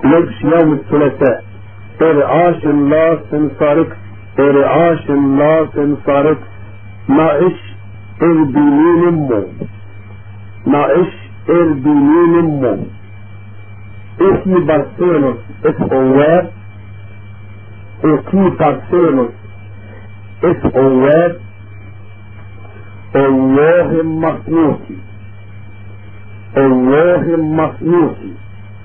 لبس يوم الثلاثاء إرعاش الله سنصارك إرعاش الله سنصارك ناقش إربينين أمو ناقش إربينين أمو اسمي بارسيلوس اسقوات اسمي بارسيلوس اسقوات الله المصنوطي الله المصنوطي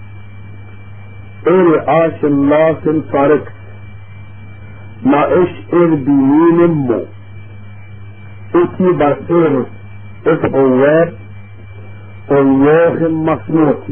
إرعاش الله سنصارك ناقش إربينين أمو اسمي بارسيلوس اسقوات الله المصنوطي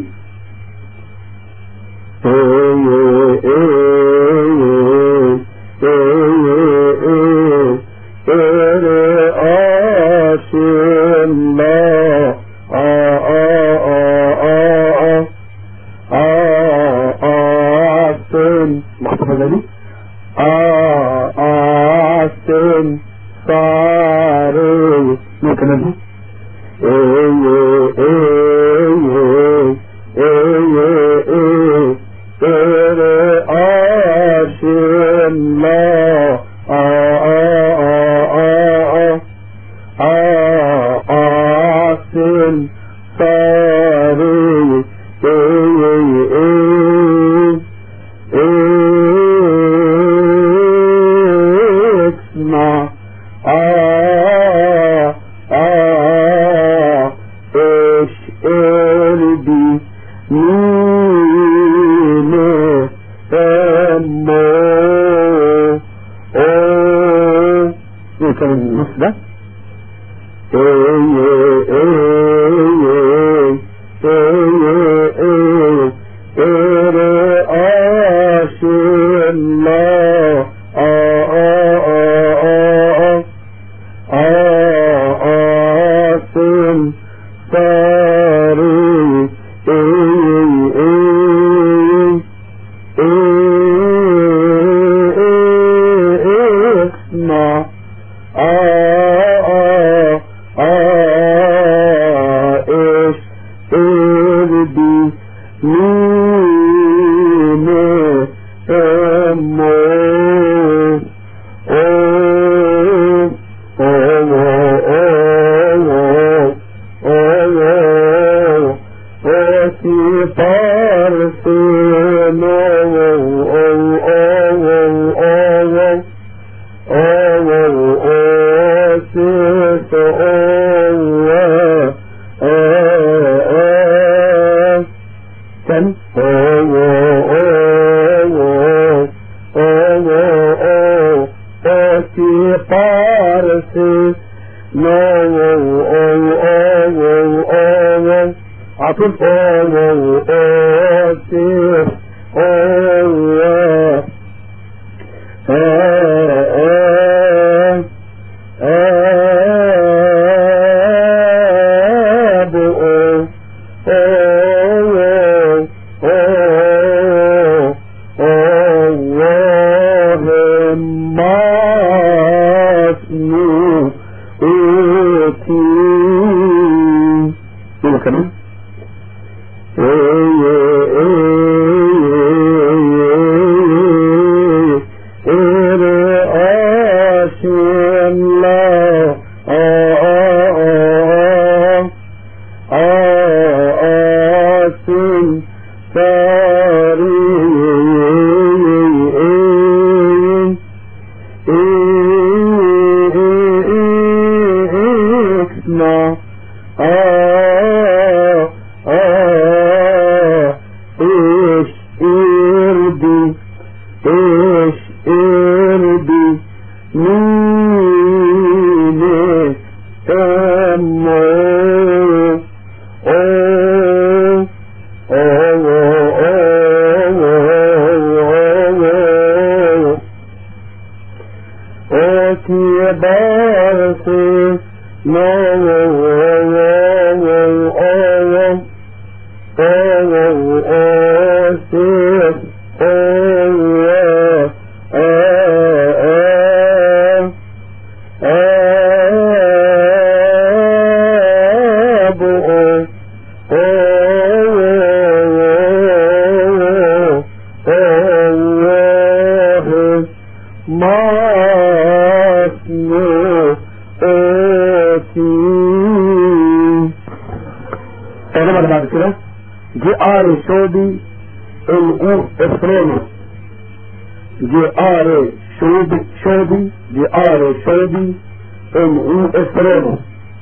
اللي بعد كده جي ار شوبي الأو إفرينو جي ار شوبي جي ار شوبي الأو إفرينو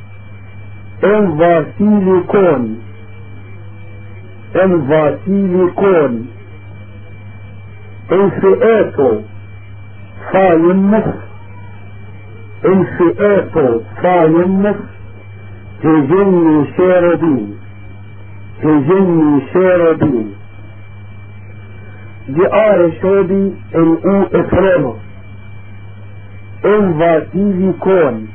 انفاسيليكون انفاسيليكون انفئاتو فايمس انفئاتو فايمس هجني شيربين هجني شيربين دي آر شوبي الأو إفريمو انفاسيليكون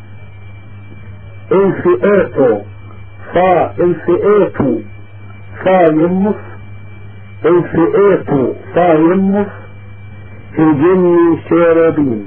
انفئاتو انفئاتو فايمس انفئاتو فايمس هجني شيربين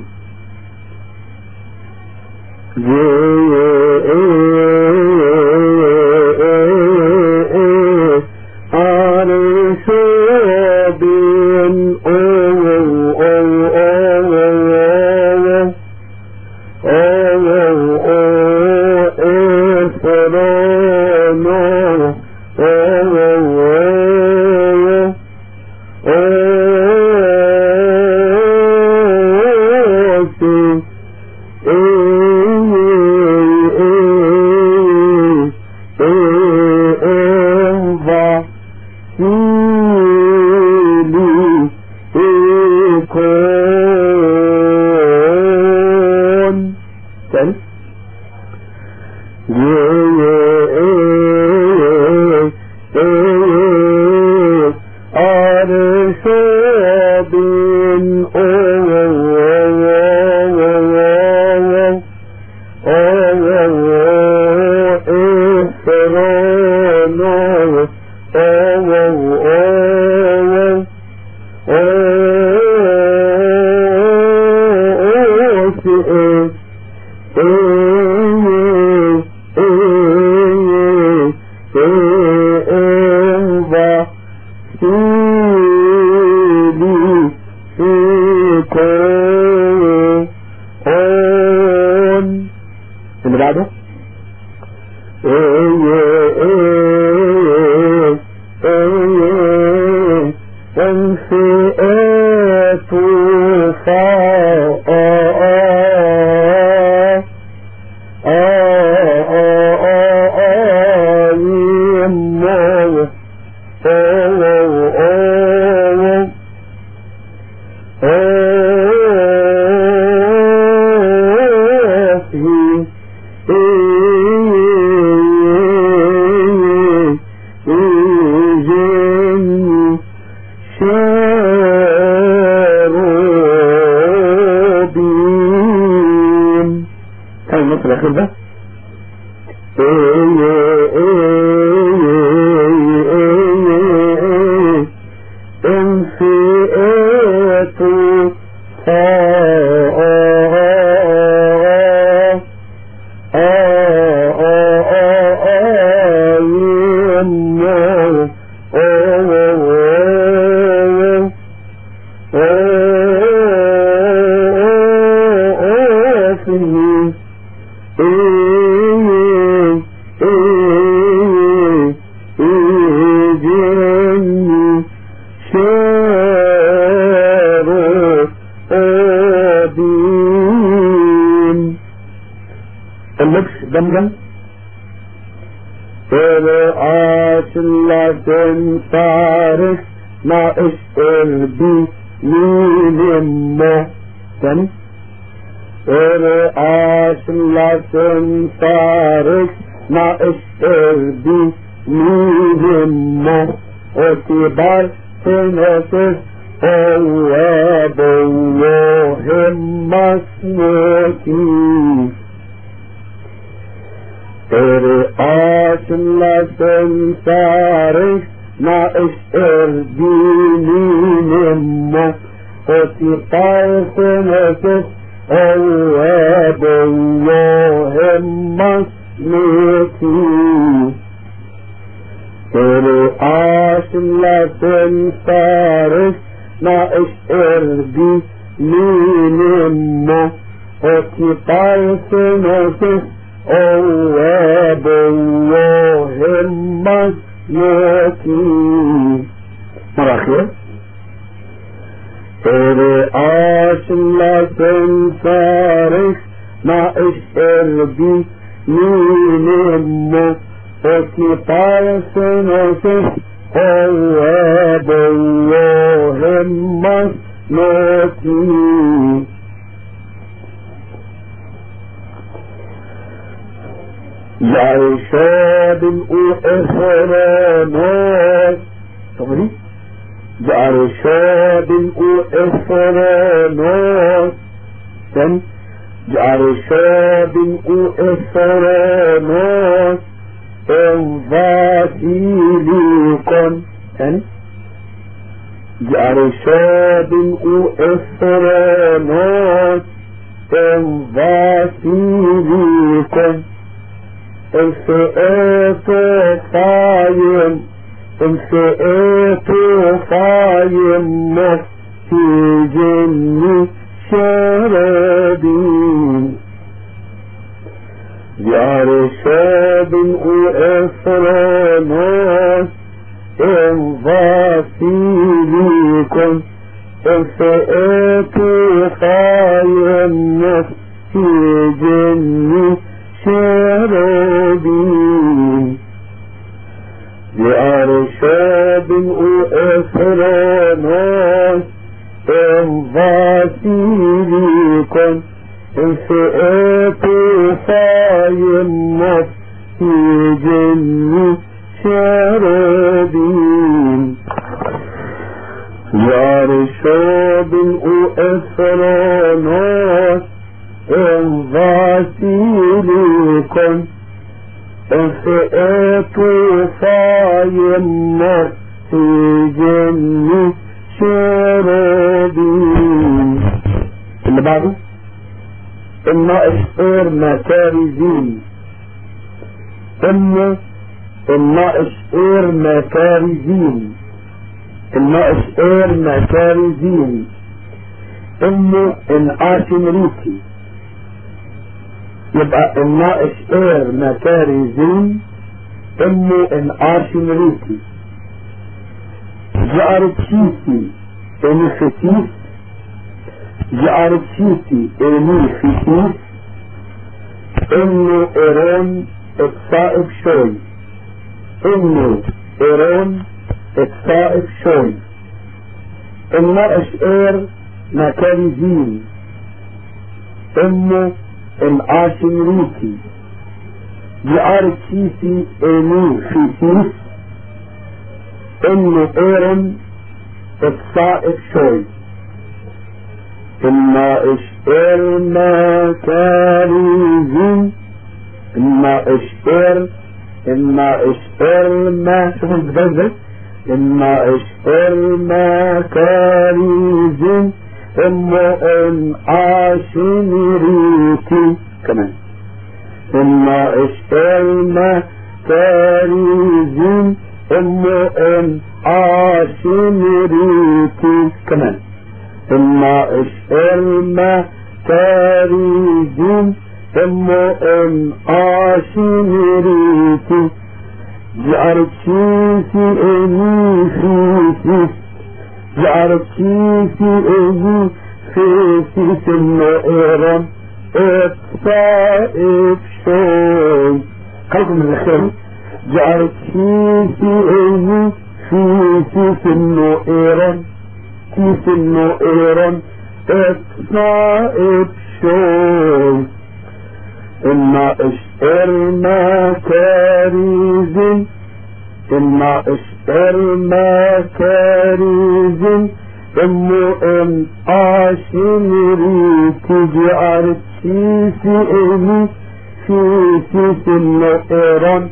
جمجم فارس ناقش قلبي يلمه تاني رقاش لكن فارس ناقش قلبي يلمه وكبار تنسس هو بوهم مسموتي رقاش لكن فارس ناقش قلبي يلمه وكبار تنسس هو بوهم مسموتي رقاش لكن فارس ناقش قلبي يلمه وكبار تنسس هو بوهم مسموتي نوتي مراخير عاشلة فارس ما اشعر بي مين امه وكي طارس نوسف قواب الله نوتي جعشاب وإفرانات صغري جعشاب وإفرانات تاني جعشاب وإفرانات انفاسيليكم تاني جعشاب وإفرانات انفاسيليكم انفئت قايم انفئت قايم في جن شرابين جارشاب وإفرانات انفاسيليكم انفئت قايم في جن شرابين بأرشاب وإفرانات انفاسيليكم انفئت صايم في جن شرابين بأرشاب وإفرانات انفاسيليكم انفئت صايم في جن شرابين اللي بعده الناقص غير مكارزين الناقص غير مكارزين الناقص غير مكارزين انعاشمريكي يبقى الناقص غير مكارزين انعاشمريكي جارتشيتي انفتيس جارتشيتي انفتيس ايران اتصائب شوي ايران اتصائب شوي الناقص غير مكارزين العاشمريكي جارتشيتي انفتيس ايران اتصائب شوي الناقص المكارزين الناقص شوف البدل الناقص المكارزين عاشمريكي كمان الناقص المكارزين عاشمريكي كمان الناقص المكارزين عاشمريكي جعرتشيتي جعرتشيتي في النائرة اتصائب شوي خلكم من الخير جعرتشيتي في النائرة اتصائب شوي الناقص المكارزين عاشمريكي جعرتشيتي في النائرة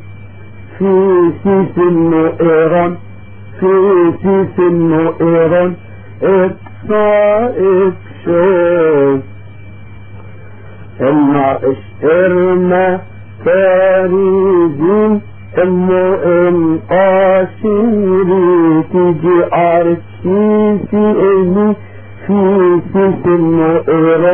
اتصائب شوي الناقص المكارزين عاشمريكي جعرتشيتي في النائرة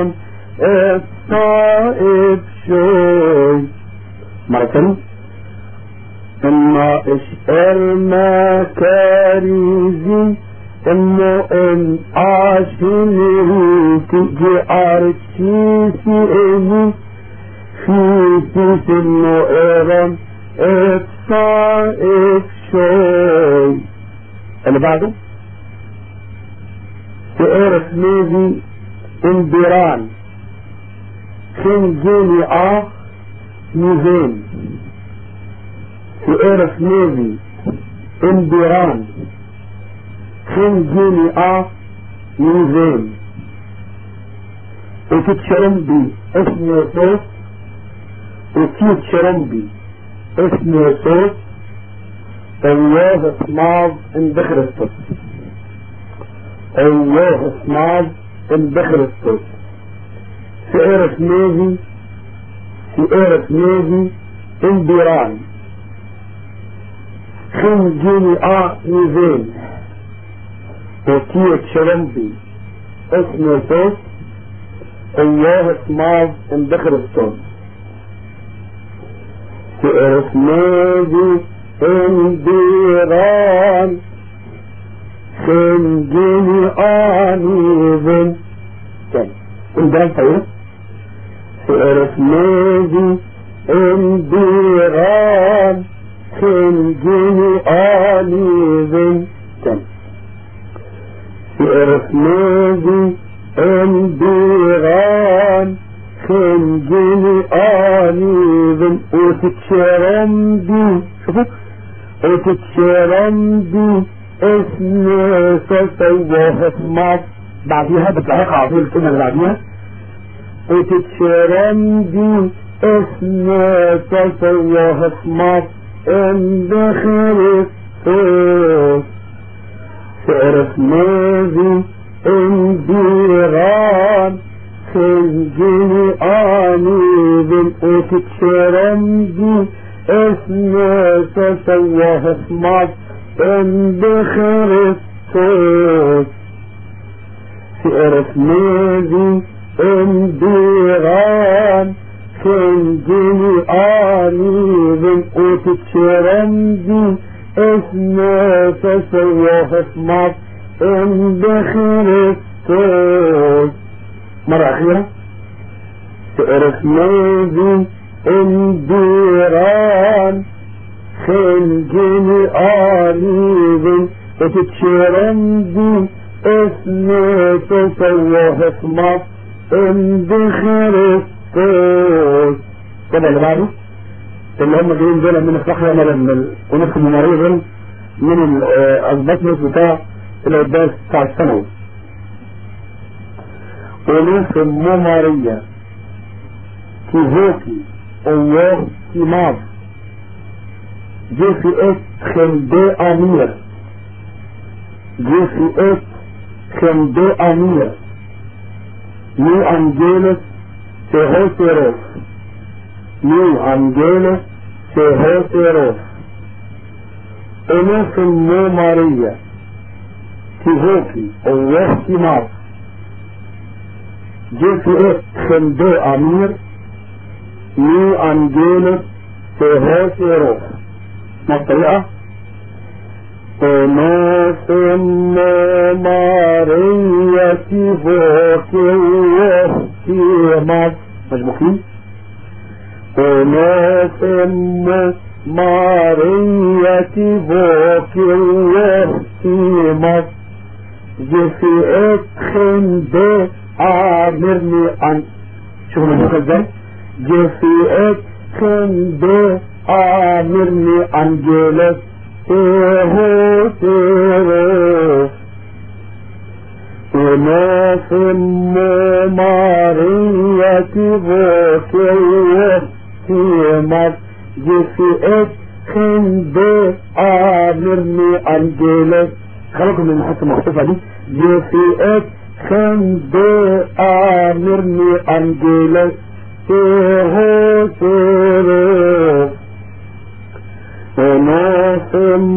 اتصائب شوي مرة ثانية إما إشعر ما كاريزي إنه إن عاشني تجي عرشي سئني في سيس إنه إيران إفصا إفشوي اللي بعده تعرف نيزي انبيران خنجيني نيزين تعرف نيزي انبيران خنجيني نيزين وتتشرمبي اسمه صوت وتتشرمبي اسمه صوت الله اسمعض اندخل الصوت الله اسمعض اندخل الصوت سئرف نيزي انبيران خنجيني نيزين وتيت شرمبي اسمه صوت الله اسمعض اندخل الصوت سئرف نيزي انبيران خنجيني نيزين تاني انبيران طيب سئرف نيزي انبيران خنجيني نيزين تاني سئرف نيزي انبيران خنجيني نيزين وتتشرمبي شوفوا وتتشرمبي اسمه سواه اسمع بعديها بتلاقيها عظيم الكلمة اللي بعديها وتتشرمبي اسمه سواه اسمع اندخل الصوت سعرف نازي انبيران خنجيني نيزين وتتشرمبي اسمه سواه اسمع اندخل الصوت سعرف نازي انبيران خنجيني نيزين وتتشرمبي اسمه سواه اسمع اندخل الصوت مرة أخيرة سعرف نازي انبيران خنجيني نيزين وتتشرمبي اسمه سواه اسمع اندخل الصوت كده اللي بعده اللي هم جايين دول من الصحراء من ونفس الممارسة من الأسباطنس بتاع العباس بتاع الثانوي ونفس الممارية كيهوكي الله كيماف جيسي خندي أمير جيسي خندي أمير نيو أنجيلس تهوسيروس نيو أنجيلس تهوسيروس ونفس الممارية كيهوكي الله كيماف جيسي خندي أمير نيو أنجيلس تهوسيروس ما الطريقة ونفس الممارية كيهوكي الله كيماف مجموعين ونفس الممارية كيهوكي الله كيماف جيسي خندي عامرني عن شوفوا مجموعة ازاي جيسي خندي عامرني عن جلس تهوسيروس وناس الممارية كيهوكي الله كيماف جيسي خندي عامرني عن جلس خلقوا من المحطة المخطوفة دي جيسي خندي عامرني عن جلس تهوسيروس وناس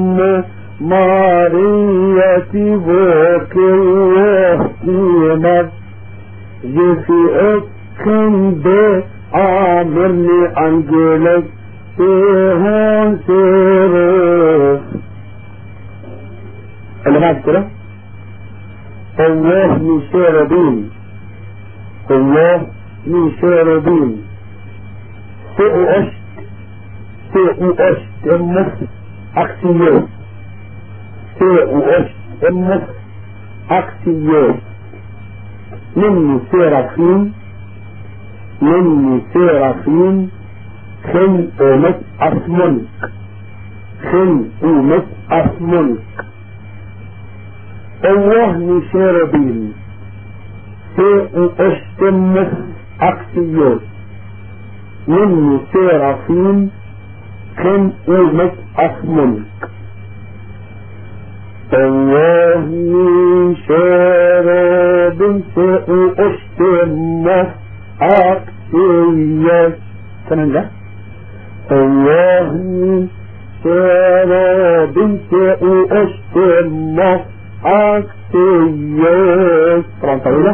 الممارية كيهوكي الله كيماف جيسي خندي عامرني عن جلس سيهون سيروف اللي بعد كده الله من شيربين الله من شيربين سيؤشت امس اكسيوس سيؤشت امس اكسيوس مني سيرافين خن امس اسمنك الله من شيربين سيؤشت امس اكسيوس مني سيرافين خن امس اسمنك الله من شراب سيؤشت امس اكسيوس تمام ده الله من شراب سيؤشت امس اكسيوس طبعا طويلة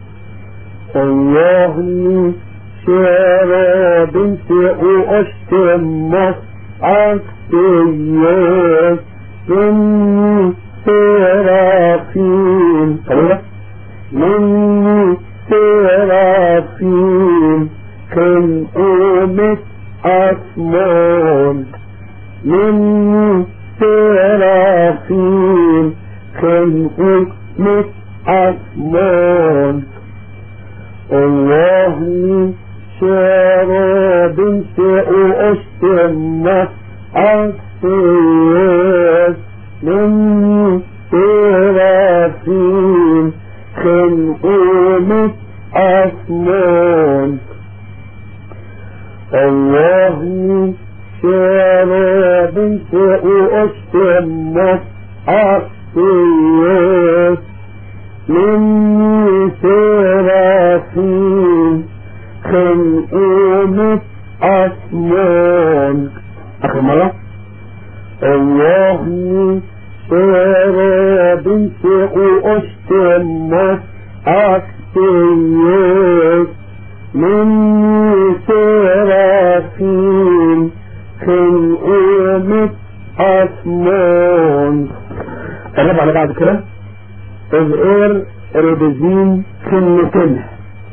الله من شراب سيؤشت امس اكسيوس مني سيرافين طويلة مني سيرافين كن أمس أسمون مني سيرافين كن أمس أسمون الله من شراب سيؤشت امس اكسيوس مني سيرافين خن امس اسمون الله من شراب سيؤشت امس اكسيوس مني سيرافين خن امس اسمون اخر مرة الله من شراب سيؤشت امس اكسيوس مني سيرافين خن امس اسمون الربع اللي بعد كده إذ ربزين خنتنه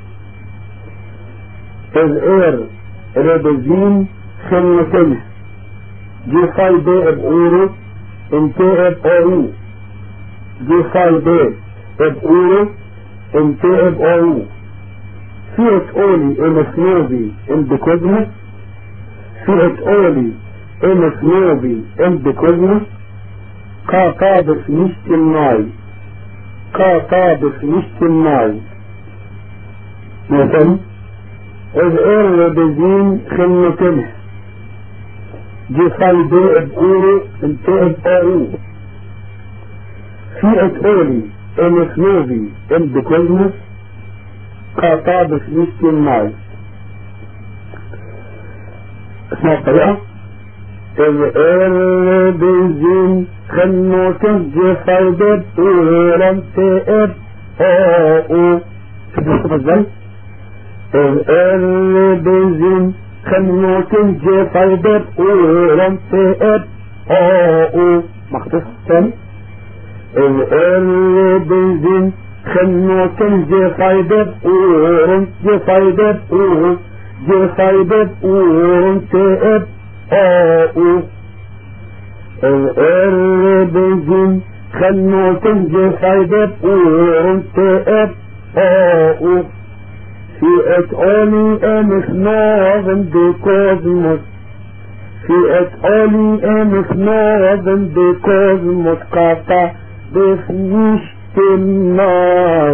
إذ ربزين خنتنه جي خاي بي بقوله انتهى بقوله جي خاي بي بقوله انتهى بقوله فيت قولي امسنوبي اندكوزمس فيت قولي امسنوبي اندكوزمس قاطابس نشت الناي مثلا إذ ربزين خنتنه جي صلبي بقولي انتهى بقوله فيت قولي امسنوبي اندكوزمس قاطابس نشت الناي اسمها الطريقة إذ ربزين خنوتن جفاي بيب اورم تئب او شوفوا ازاي البنزين خنوتن جفاي بيب اورم تئب او مختص تاني البنزين خنوتن جفاي بيب اورم تئب او البنزين خنوتن جفاي بيب اورم تئب او في اتقالي امس ناظم بكوزموس في اتقالي امس ناظم بكوزموس قاطع بفنشت الناي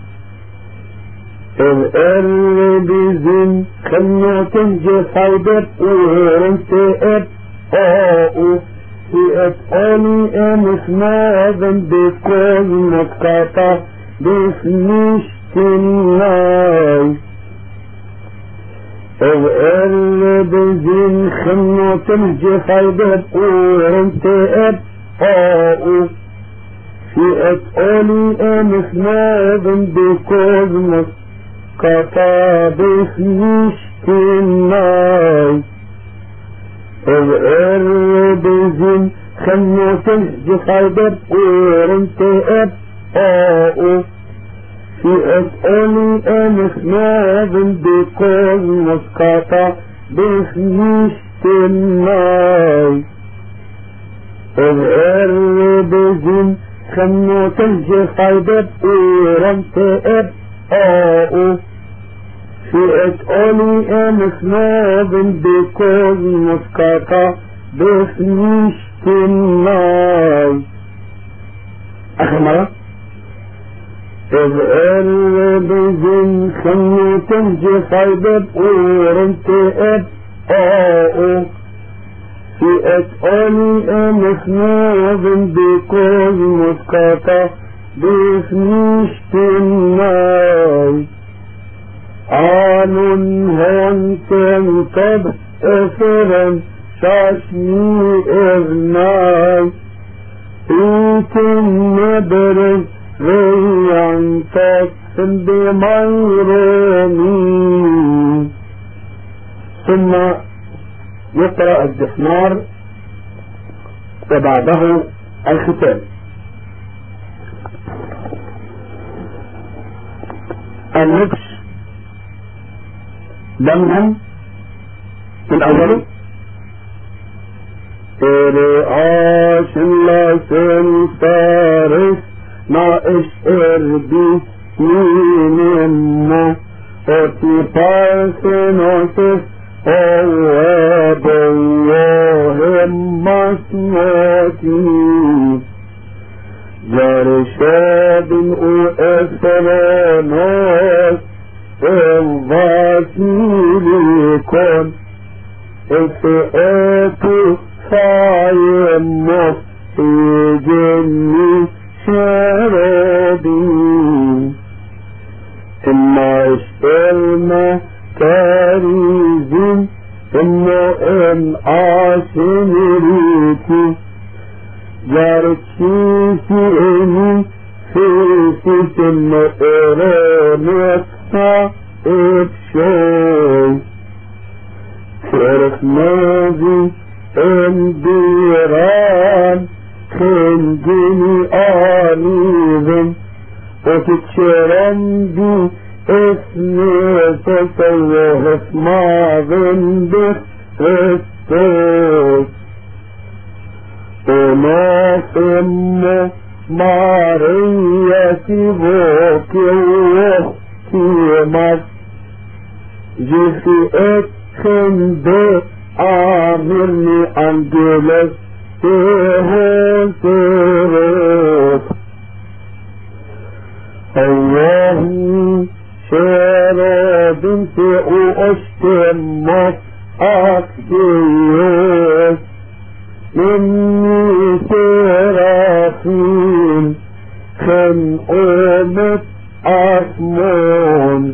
البنزين خنوتن جفاي بيب اورم تئب او في اتقالي امس ناظم بكوزموس قاطع بفنشت الناي البنزين خنوتن جفاي بيب اورم تئب او في اتقالي امس ناظم بكوزموس قاطع بفنشت الناي الربزين خمو تنجي خيبب ورنت اب في اسألي انس ماذن بكل مسقطة بخنيش تناي الربزين خمو تنجي خيبب ورنت اب في اسألي انس ماذن بكل مسقطة بخنيش تناي. اخر مرة إذ الربزين خمو تنجي خيبب ورنت اب في اسألي انس ماذن بكل مسقطة بخنيش تناي. عنون هنتن قد اثرا شاشني اغناي ايتن نبرز ريان تكسن بميروني. ثم يقرأ الدحمار وبعده الختام. النقش دمهم الأول رعاش لسن فارس ناقش اربي مين امه اتي بارسنوسس اواب الله مسموتي جرشاد واسرانوس الغاسيلكم اتقاتوا فايمه في جني شرابي إما اشترنا كاريزين إما إن عاشن ريتي جارتشيسي إني فيسي إما إرانيسا إبشوي كرف نازي انديران خنجني آليذن وتتشرن دي اسمي تسوه اسماذن بخستوس وناسم مارياتي بوكي وكيمات جيسي اتخن عامرني أنجلس تهوسروس الله شراب أشتمت أكديوس إني سرافين خن أمت أسمون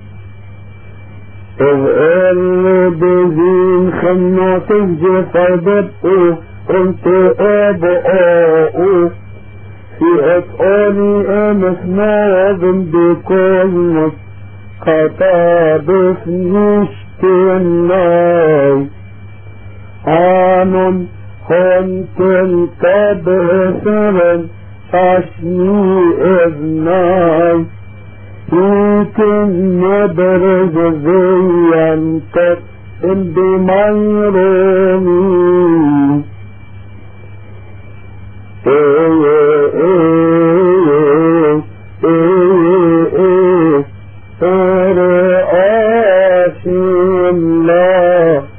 إذ الربزين خمو تنجي خيبب انت ابقاء في اسألي امس ماذن بكل مسقطة بخنيش تناي. عنون هنتن قد اثرا شاشني اذناي يمكن نبرز زيانتك بميروني. فرعاش الله